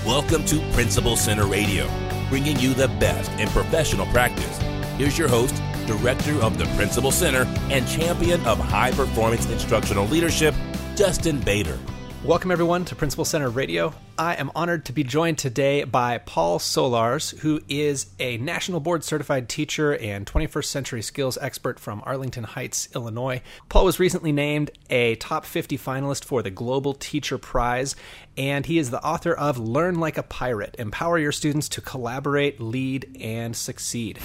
Welcome to Principal Center Radio, bringing you the best in professional practice. Here's your host, Director of the Principal Center and Champion of High Performance Instructional Leadership, Justin Bader. Welcome, everyone, to Principal Center Radio. I am honored to be joined today by Paul Solars, who is a National Board Certified teacher and 21st Century Skills expert from Arlington Heights, Illinois. Paul was recently named a top 50 finalist for the Global Teacher Prize, and he is the author of Learn Like a Pirate, Empower Your Students to Collaborate, Lead, and Succeed.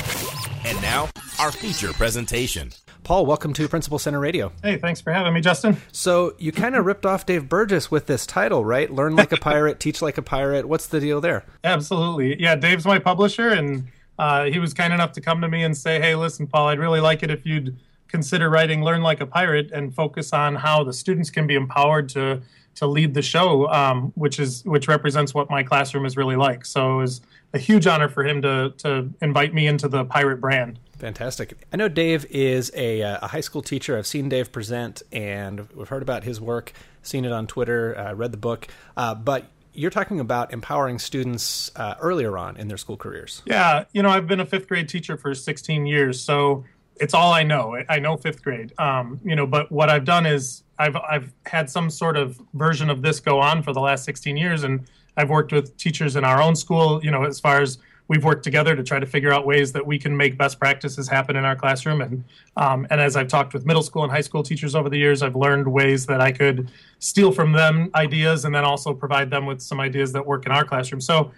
And now, our feature presentation. Paul, welcome to Principal Center Radio. Hey, thanks for having me, Justin. So you kind of ripped off Dave Burgess with this title, right? Learn like a pirate, teach like a pirate. What's the deal there? Absolutely. Yeah, Dave's my publisher, and he was kind enough to come to me and say, hey, listen, Paul, I'd really like it if you'd consider writing Learn Like a Pirate and focus on how the students can be empowered to lead the show, which represents what my classroom is really like. So it was a huge honor for him to invite me into the pirate brand. Fantastic. I know Dave is a high school teacher. I've seen Dave present, and we've heard about his work, seen it on Twitter, read the book. But you're talking about empowering students earlier on in their school careers. Yeah, I've been a fifth grade teacher for 16 years, so it's all I know. I know fifth grade, but what I've done is I've had some sort of version of this go on for the last 16 years, and I've worked with teachers in our own school, as far as we've worked together to try to figure out ways that we can make best practices happen in our classroom. And as I've talked with middle school and high school teachers over the years, I've learned ways that I could steal from them ideas and then also provide them with some ideas that work in our classroom. So,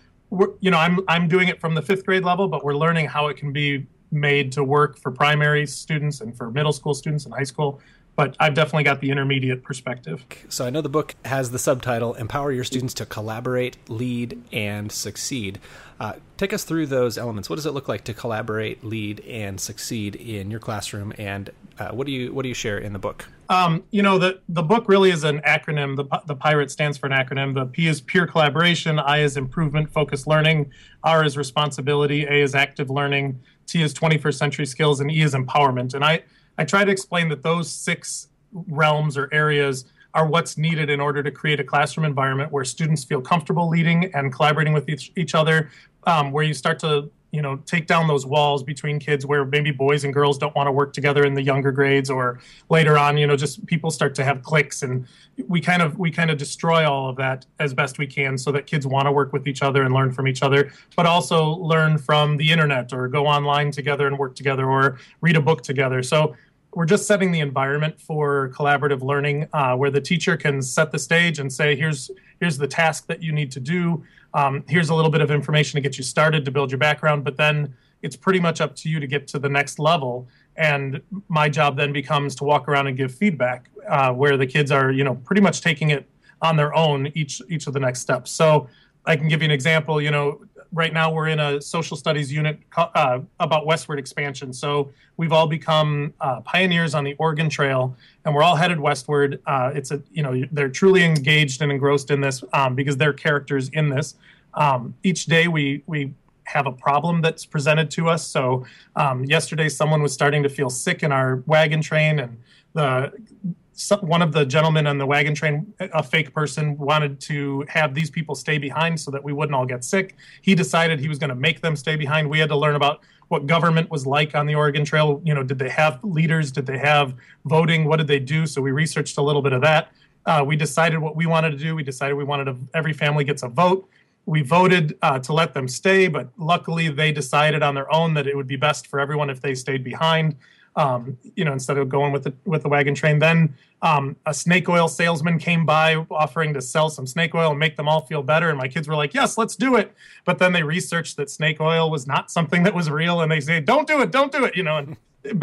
I'm doing it from the fifth grade level, but we're learning how it can be made to work for primary students and for middle school students and high school. But I've definitely got the intermediate perspective. So I know the book has the subtitle, Empower Your Students to Collaborate, Lead, and Succeed. Take us through those elements. What does it look like to collaborate, lead, and succeed in your classroom? And what do you share in the book? The book really is an acronym. The PIRATE stands for an acronym. The P is peer collaboration, I is improvement, focused learning, R is responsibility, A is active learning, T is 21st century skills, and E is empowerment. And I try to explain that those 6 realms or areas are what's needed in order to create a classroom environment where students feel comfortable leading and collaborating with each other, where you start to take down those walls between kids where maybe boys and girls don't want to work together in the younger grades, or later on, just people start to have cliques, and we kind of destroy all of that as best we can so that kids want to work with each other and learn from each other, but also learn from the internet or go online together and work together or read a book together. So we're just setting the environment for collaborative learning, where the teacher can set the stage and say, here's the task that you need to do. Here's a little bit of information to get you started, to build your background, but then it's pretty much up to you to get to the next level. And my job then becomes to walk around and give feedback, where the kids are, pretty much taking it on their own, each of the next steps. So I can give you an example. Right now we're in a social studies unit about westward expansion. So we've all become pioneers on the Oregon Trail, and we're all headed westward. They're truly engaged and engrossed in this because they're characters in this. Each day we have a problem that's presented to us. So yesterday someone was starting to feel sick in our wagon train, and one of the gentlemen on the wagon train, a fake person, wanted to have these people stay behind so that we wouldn't all get sick. He decided he was going to make them stay behind. We had to learn about what government was like on the Oregon Trail. Did they have leaders? Did they have voting? What did they do? So we researched a little bit of that. We decided what we wanted to do. We decided we wanted every family gets a vote. We voted to let them stay, but luckily they decided on their own that it would be best for everyone if they stayed behind. Instead of going with the wagon train. Then a snake oil salesman came by offering to sell some snake oil and make them all feel better. And my kids were like, yes, let's do it. But then they researched that snake oil was not something that was real. And they say, don't do it. And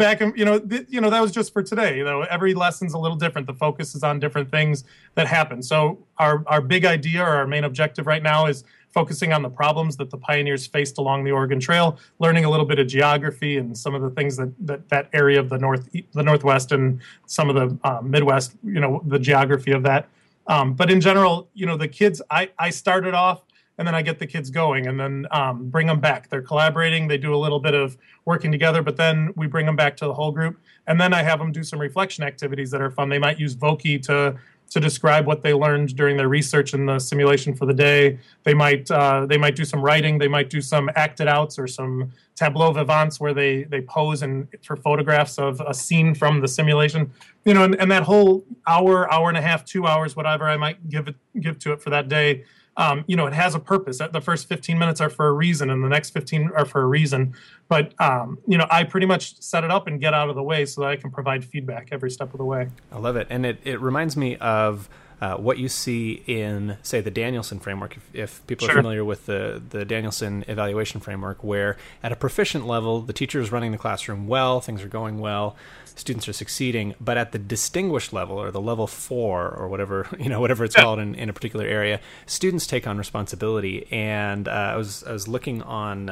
that was just for today. Every lesson's a little different. The focus is on different things that happen. So our big idea, or our main objective right now, is focusing on the problems that the pioneers faced along the Oregon Trail, learning a little bit of geography and some of the things that area of the Northwest and some of the Midwest, the geography of that. But in general, the kids, I started off, and then I get the kids going, and then bring them back. They're collaborating. They do a little bit of working together, but then we bring them back to the whole group. And then I have them do some reflection activities that are fun. They might use Voki to to describe what they learned during their research in the simulation for the day. They might do some writing. They might do some acted outs or some tableau vivants where they pose for photographs of a scene from the simulation. And that whole hour and a half, 2 hours, whatever I might give to it for that day. It has a purpose. The first 15 minutes are for a reason, and the next 15 are for a reason. But, I pretty much set it up and get out of the way so that I can provide feedback every step of the way. I love it. And it reminds me of what you see in, say, the Danielson framework, if people are familiar with the Danielson evaluation framework, where at a proficient level, the teacher is running the classroom well, things are going well, students are succeeding, but at the distinguished level, or the level 4, or whatever it's called in a particular area, students take on responsibility. And I was looking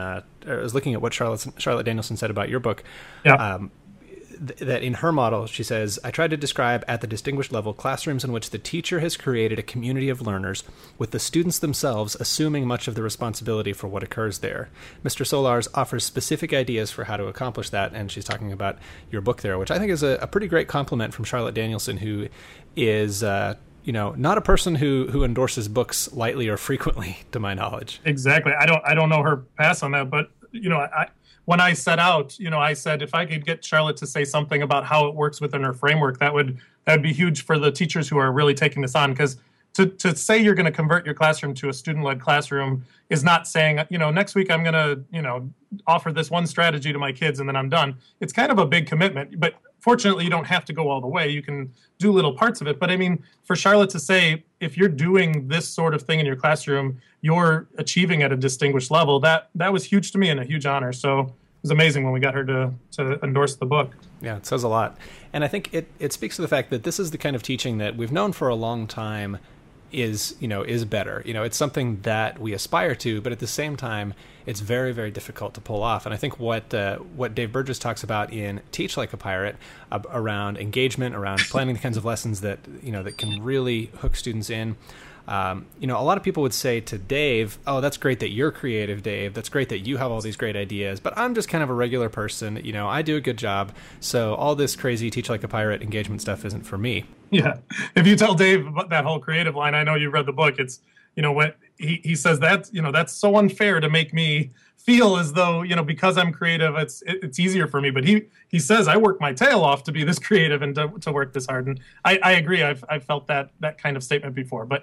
at what Charlotte Danielson said about your book. Yeah. That in her model, she says, I tried to describe at the distinguished level classrooms in which the teacher has created a community of learners, with the students themselves assuming much of the responsibility for what occurs there. Mr. Solars offers specific ideas for how to accomplish that, and she's talking about your book there, which I think is a pretty great compliment from Charlotte Danielson, who is not a person who endorses books lightly or frequently, to my knowledge. Exactly. I don't know her pass on that, but when I set out, I said if I could get Charlotte to say something about how it works within her framework, that would be huge for the teachers who are really taking this on. Because to say you're going to convert your classroom to a student-led classroom is not saying, next week I'm going to, offer this one strategy to my kids and then I'm done. It's kind of a big commitment, but fortunately you don't have to go all the way. You can do little parts of it. But I mean, for Charlotte to say, if you're doing this sort of thing in your classroom, you're achieving at a distinguished level, that was huge to me and a huge honor. So it was amazing when we got her to endorse the book. Yeah, it says a lot. And I think it speaks to the fact that this is the kind of teaching that we've known for a long time is better. It's something that we aspire to, but at the same time, it's very, very difficult to pull off. And I think what Dave Burgess talks about in Teach Like a Pirate around engagement, around planning the kinds of lessons that can really hook students in. A lot of people would say to Dave, oh, that's great that you're creative, Dave. That's great that you have all these great ideas, but I'm just kind of a regular person. I do a good job. So all this crazy Teach Like a Pirate engagement stuff isn't for me. Yeah. If you tell Dave about that whole creative line, I know you read the book. It's, what he says that, that's so unfair to make me feel as though, because I'm creative, it's easier for me. But he says I work my tail off to be this creative and to work this hard. And I agree. I've felt that kind of statement before, but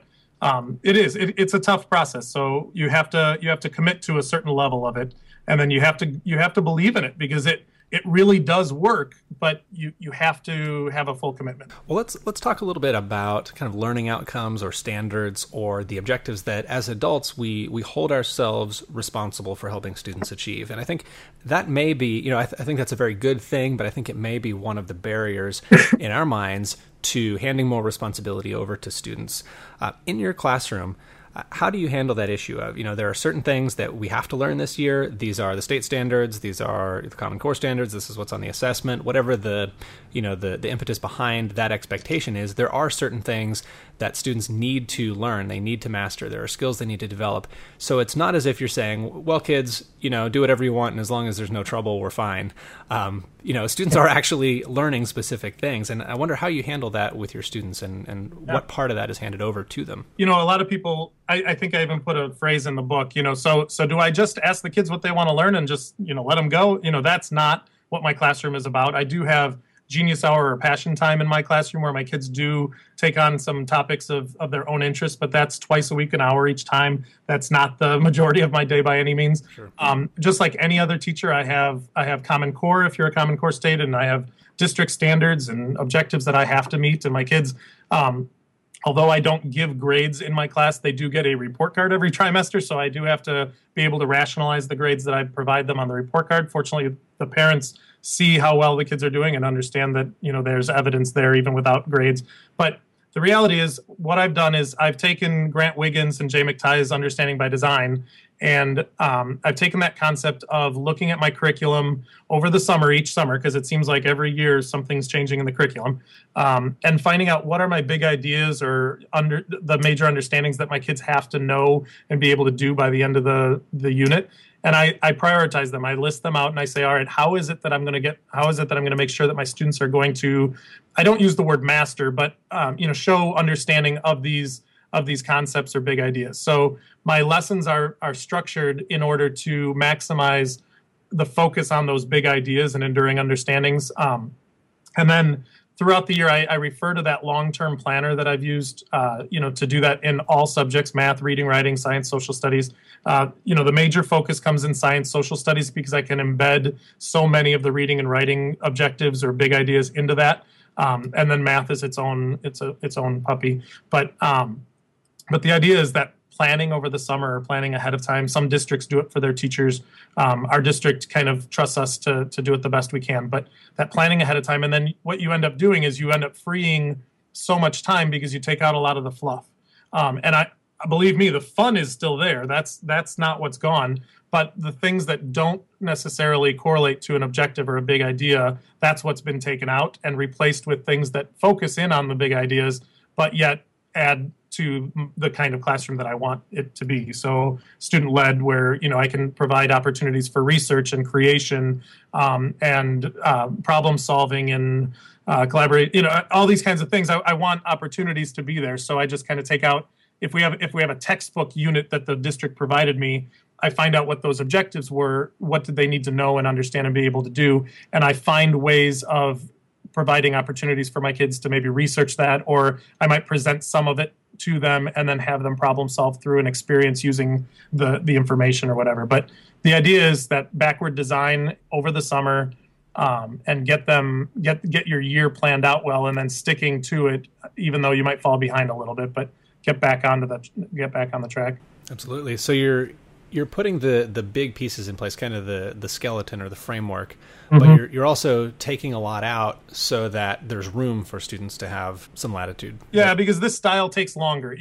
it's a tough process. So you have to commit to a certain level of it, and then you have to believe in it, because it really does work, but you have to have a full commitment. Well, let's talk a little bit about kind of learning outcomes or standards or the objectives that as adults we hold ourselves responsible for helping students achieve. And I think that may be, I think that's a very good thing, but I think it may be one of the barriers in our minds to handing more responsibility over to students. In your classroom, how do you handle that issue of, there are certain things that we have to learn this year. These are the state standards. These are the Common Core standards. This is what's on the assessment. Whatever the impetus behind that expectation is, there are certain things that students need to learn. They need to master. There are skills they need to develop. So it's not as if you're saying, well, kids, do whatever you want, and as long as there's no trouble, we're fine. Students are actually learning specific things. And I wonder how you handle that with your students and what part of that is handed over to them. A lot of people, I think I even put a phrase in the book, so do I just ask the kids what they want to learn and just, let them go? That's not what my classroom is about. I do have Genius Hour or Passion Time in my classroom where my kids do take on some topics of their own interest, but that's twice a week, an hour each time. That's not the majority of my day by any means. Sure. Just like any other teacher, I have Common Core if you're a Common Core state, and I have district standards and objectives that I have to meet. And my kids, although I don't give grades in my class, they do get a report card every trimester, so I do have to be able to rationalize the grades that I provide them on the report card. Fortunately, the parents see how well the kids are doing and understand that, there's evidence there even without grades. But the reality is, what I've done is I've taken Grant Wiggins and Jay McTighe's Understanding by Design, and I've taken that concept of looking at my curriculum over the summer, each summer, because it seems like every year something's changing in the curriculum, and finding out what are my big ideas or the major understandings that my kids have to know and be able to do by the end of the unit. And I prioritize them. I list them out and I say, all right, how is it that I'm going to make sure that my students are going to, I don't use the word master, but show understanding of these concepts or big ideas. So my lessons are structured in order to maximize the focus on those big ideas and enduring understandings. And then throughout the year, I refer to that long-term planner that I've used, to do that in all subjects: math, reading, writing, science, social studies. The major focus comes in science, social studies, because I can embed so many of the reading and writing objectives or big ideas into that. And then math is its own puppy. But the idea is that planning over the summer or planning ahead of time. Some districts do it for their teachers. Our district kind of trusts us to do it the best we can. But that planning ahead of time, and then what you end up doing is you end up freeing so much time because you take out a lot of the fluff. And I believe me, the fun is still there. That's not what's gone. But the things that don't necessarily correlate to an objective or a big idea, that's what's been taken out and replaced with things that focus in on the big ideas, but yet add to the kind of classroom that I want it to be. So student-led, where I can provide opportunities for research and creation, and problem solving and collaborate. All these kinds of things. I want opportunities to be there. So I just kind of take out, if we have a textbook unit that the district provided me, I find out what those objectives were, what did they need to know and understand and be able to do, and I find ways of providing opportunities for my kids to maybe research that, or I might present some of it to them and then have them problem solve through an experience using the information or whatever. But the idea is that backward design over the summer, and get your year planned out well, and then sticking to it, even though you might fall behind a little bit, but get back on the track. Absolutely. So you're putting the big pieces in place, kind of the skeleton or the framework, but you're also taking a lot out so that there's room for students to have some latitude. Yeah, because this style takes longer.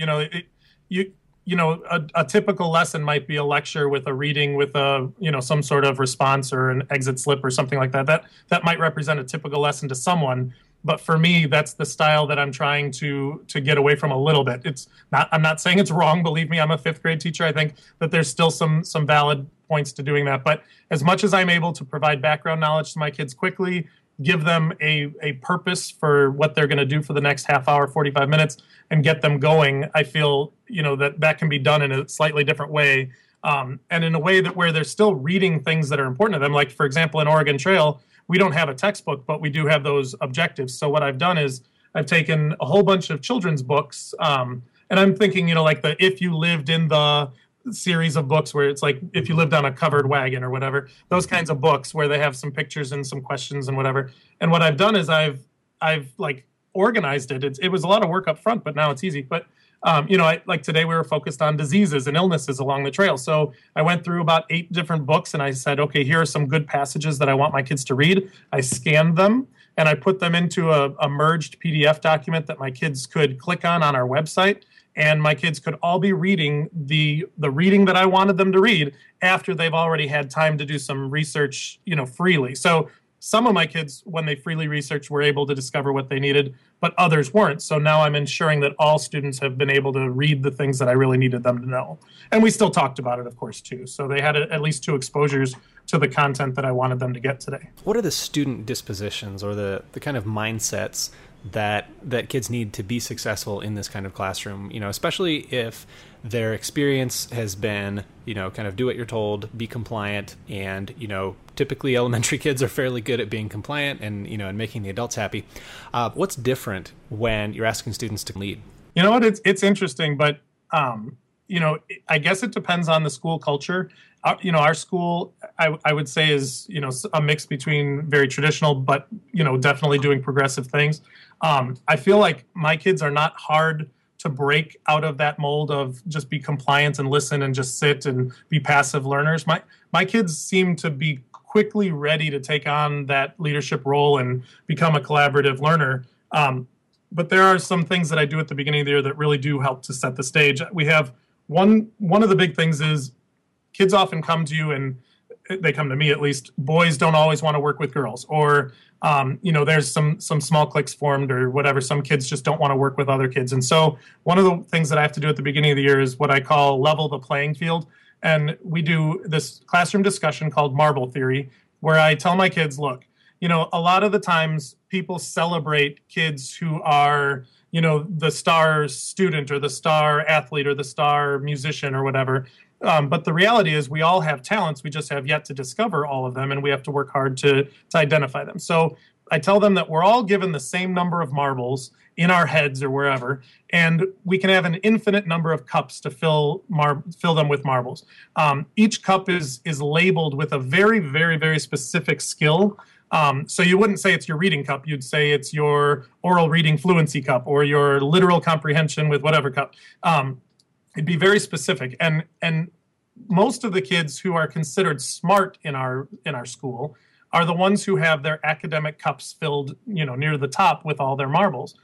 A typical lesson might be a lecture with a reading with some sort of response or an exit slip or something like that. That might represent a typical lesson to someone. But for me, that's the style that I'm trying to get away from a little bit. I'm not saying it's wrong. Believe me, I'm a fifth grade teacher. I think that there's still some valid points to doing that. But as much as I'm able to provide background knowledge to my kids quickly, give them a purpose for what they're going to do for the next half hour, 45 minutes, and get them going, I feel that can be done in a slightly different way, and in a way that where they're still reading things that are important to them. Like, for example, in Oregon Trail, we don't have a textbook, but we do have those objectives. So what I've done is I've taken a whole bunch of children's books, and I'm thinking, like the If You Lived in the series of books, where it's like if you lived on a covered wagon or whatever, those kinds of books where they have some pictures and some questions and whatever. And what I've done is I've like organized it. It was a lot of work up front, but now it's easy. But like today we were focused on diseases and illnesses along the trail. So I went through about 8 different books and I said, okay, here are some good passages that I want my kids to read. I scanned them and I put them into a merged PDF document that my kids could click on our website. And my kids could all be reading the reading that I wanted them to read after they've already had time to do some research, freely. So some of my kids, when they freely researched, were able to discover what they needed, but others weren't. So now I'm ensuring that all students have been able to read the things that I really needed them to know. And we still talked about it, of course, too. So they had at least 2 exposures to the content that I wanted them to get today. What are the student dispositions or the kind of mindsets that kids need to be successful in this kind of classroom, especially if their experience has been, kind of do what you're told, be compliant, and, typically elementary kids are fairly good at being compliant and, and making the adults happy. What's different when you're asking students to lead? You know what? It's interesting, but, I guess it depends on the school culture. Our school, I would say, is, a mix between very traditional, but, definitely doing progressive things. I feel like my kids are not hard to break out of that mold of just be compliant and listen and just sit and be passive learners. My kids seem to be quickly ready to take on that leadership role and become a collaborative learner. But there are some things that I do at the beginning of the year that really do help to set the stage. We have one of the big things is kids often come to you, and they come to me at least, boys don't always want to work with girls, or there's some small cliques formed or whatever. Some kids just don't want to work with other kids. And so one of the things that I have to do at the beginning of the year is what I call level the playing field. And we do this classroom discussion called Marble Theory, where I tell my kids, look, a lot of the times people celebrate kids who are, the star student or the star athlete or the star musician or whatever. But the reality is we all have talents. We just have yet to discover all of them, and we have to work hard to identify them. So I tell them that we're all given the same number of marbles in our heads or wherever, and we can have an infinite number of cups to fill them with marbles. Each cup is labeled with a very, very, very specific skill. So you wouldn't say it's your reading cup. You'd say it's your oral reading fluency cup or your literal comprehension with whatever cup. It'd be very specific. And most of the kids who are considered smart in our school are the ones who have their academic cups filled, near the top with all their marbles.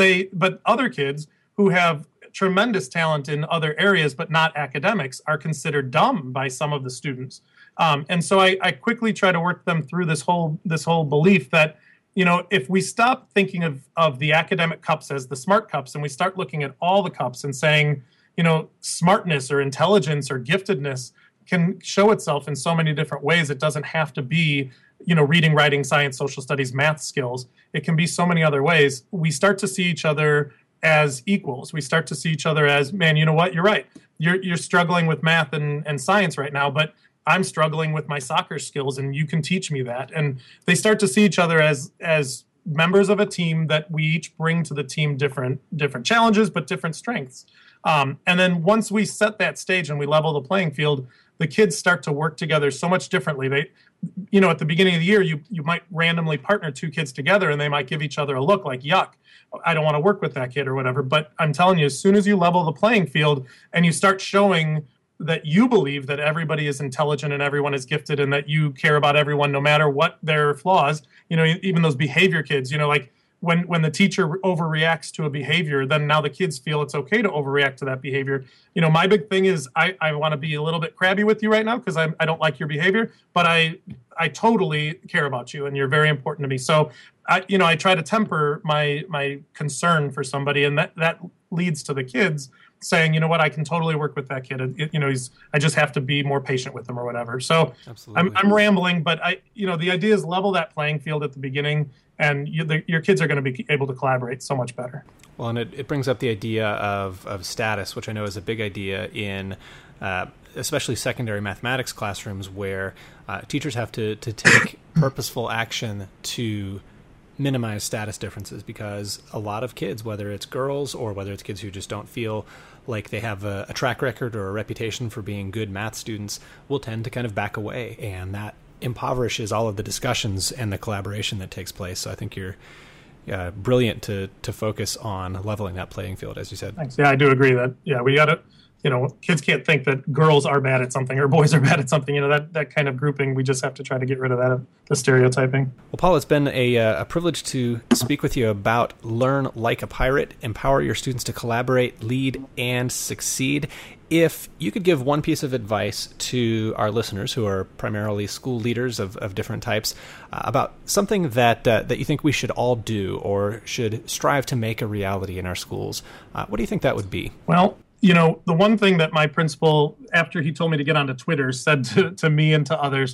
But other kids who have tremendous talent in other areas but not academics are considered dumb by some of the students. And so I quickly try to work them through this whole belief that, if we stop thinking of the academic cups as the smart cups and we start looking at all the cups and saying, smartness or intelligence or giftedness can show itself in so many different ways. It doesn't have to be, reading, writing, science, social studies, math skills. It can be so many other ways. We start to see each other as equals. We start to see each other as, man, you know what? You're right. You're struggling with math and science right now, but I'm struggling with my soccer skills and you can teach me that. And they start to see each other as members of a team that we each bring to the team different challenges, but different strengths. And then once we set that stage and we level the playing field, the kids start to work together so much differently. They, at the beginning of the year, you might randomly partner two kids together and they might give each other a look like, yuck, I don't want to work with that kid or whatever. But I'm telling you, as soon as you level the playing field and you start showing that you believe that everybody is intelligent and everyone is gifted and that you care about everyone no matter what their flaws, even those behavior kids, like when the teacher overreacts to a behavior, then now the kids feel it's okay to overreact to that behavior. My big thing is I want to be a little bit crabby with you right now because I don't like your behavior, but I totally care about you and you're very important to me. So I try to temper my concern for somebody, and that leads to the kids saying, you know what, I can totally work with that kid. I just have to be more patient with him or whatever. So I'm rambling, but the idea is level that playing field at the beginning, and your kids are going to be able to collaborate so much better. Well, and it brings up the idea of status, which I know is a big idea in especially secondary mathematics classrooms, where teachers have to take purposeful action to minimize status differences, because a lot of kids, whether it's girls or whether it's kids who just don't feel like they have a track record or a reputation for being good math students, will tend to kind of back away, and that impoverishes all of the discussions and the collaboration that takes place. So I think you're brilliant to focus on leveling that playing field, as you said. Thanks. Yeah, I do agree that, we got to, kids can't think that girls are bad at something or boys are bad at something. That kind of grouping, we just have to try to get rid of that, the stereotyping. Well, Paul, it's been a privilege to speak with you about Learn Like a Pirate, empower your students to collaborate, lead, and succeed. If you could give one piece of advice to our listeners, who are primarily school leaders of different types, about something that you think we should all do or should strive to make a reality in our schools, what do you think that would be? Well, the one thing that my principal, after he told me to get onto Twitter, said to me and to others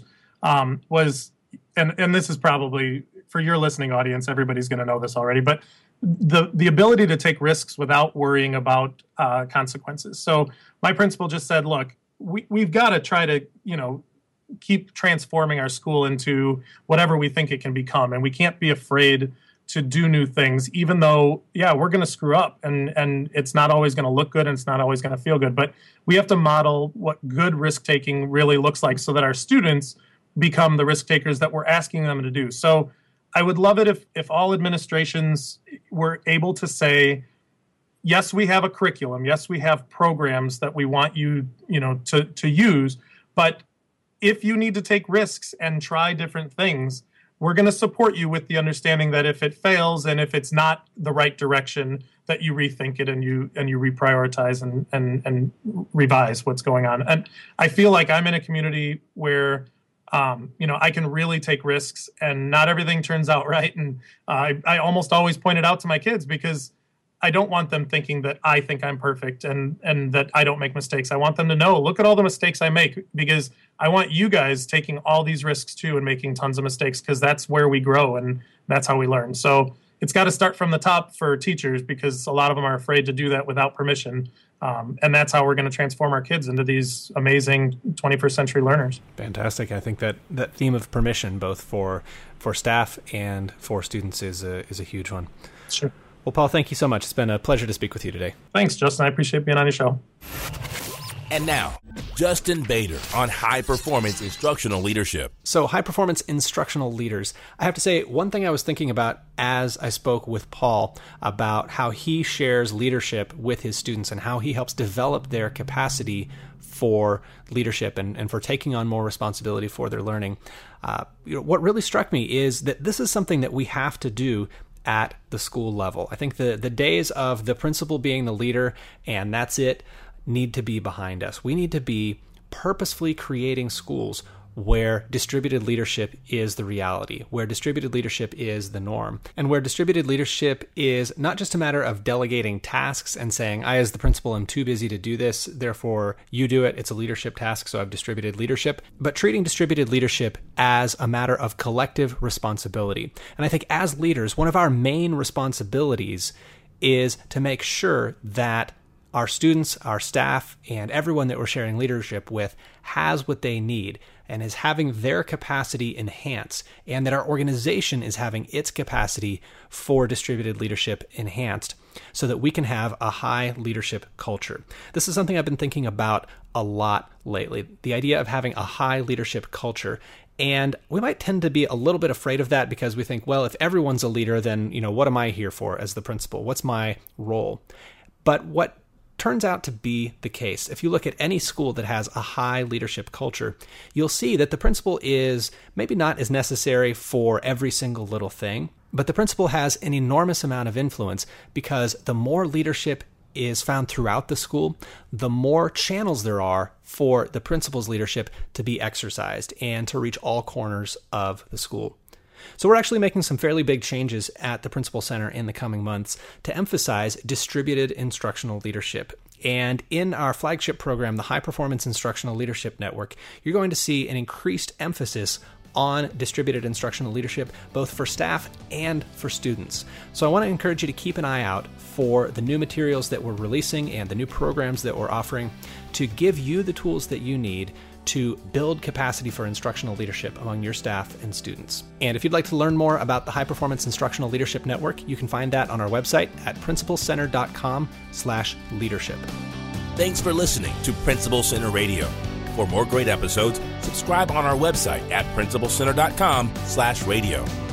was, and this is probably, for your listening audience, everybody's going to know this already, but the ability to take risks without worrying about consequences. So my principal just said, look, we've got to try to, keep transforming our school into whatever we think it can become. And we can't be afraid to do new things, even though, we're going to screw up and it's not always going to look good and it's not always going to feel good. But we have to model what good risk-taking really looks like so that our students become the risk takers that we're asking them to do. So I would love it if all administrations were able to say, yes, we have a curriculum. Yes, we have programs that we want you, to use. But if you need to take risks and try different things, we're going to support you with the understanding that if it fails and if it's not the right direction, that you rethink it and you reprioritize and revise what's going on. And I feel like I'm in a community where I can really take risks, and not everything turns out right. And I almost always point it out to my kids, because I don't want them thinking that I think I'm perfect and that I don't make mistakes. I want them to know, look at all the mistakes I make, because I want you guys taking all these risks too and making tons of mistakes, because that's where we grow and that's how we learn. So it's got to start from the top for teachers, because a lot of them are afraid to do that without permission. And that's how we're going to transform our kids into these amazing 21st century learners. Fantastic. I think that theme of permission, both for staff and for students, is a huge one. Sure. Well, Paul, thank you so much. It's been a pleasure to speak with you today. Thanks, Justin. I appreciate being on your show. And now, Justin Bader on high-performance instructional leadership. So, high-performance instructional leaders. I have to say, one thing I was thinking about as I spoke with Paul about how he shares leadership with his students and how he helps develop their capacity for leadership and for taking on more responsibility for their learning. What really struck me is that this is something that we have to do at the school level. I think the days of the principal being the leader and that's it need to be behind us. We need to be purposefully creating schools where distributed leadership is the reality, where distributed leadership is the norm, and where distributed leadership is not just a matter of delegating tasks and saying, I as the principal am too busy to do this, therefore you do it, it's a leadership task, so I've distributed leadership, but treating distributed leadership as a matter of collective responsibility. And I think as leaders, one of our main responsibilities is to make sure that our students, our staff, and everyone that we're sharing leadership with has what they need and is having their capacity enhanced, and that our organization is having its capacity for distributed leadership enhanced so that we can have a high leadership culture. This is something I've been thinking about a lot lately, the idea of having a high leadership culture. And we might tend to be a little bit afraid of that because we think, well, if everyone's a leader, then, what am I here for as the principal? What's my role? But what turns out to be the case, if you look at any school that has a high leadership culture, you'll see that the principal is maybe not as necessary for every single little thing, but the principal has an enormous amount of influence, because the more leadership is found throughout the school, the more channels there are for the principal's leadership to be exercised and to reach all corners of the school. So we're actually making some fairly big changes at the Principal Center in the coming months to emphasize distributed instructional leadership. And in our flagship program, the High Performance Instructional Leadership Network, you're going to see an increased emphasis on distributed instructional leadership, both for staff and for students. So I want to encourage you to keep an eye out for the new materials that we're releasing and the new programs that we're offering to give you the tools that you need to build capacity for instructional leadership among your staff and students. And if you'd like to learn more about the High Performance Instructional Leadership Network, you can find that on our website at principalcenter.com/leadership. Thanks for listening to Principal Center Radio. For more great episodes, subscribe on our website at principalcenter.com/radio.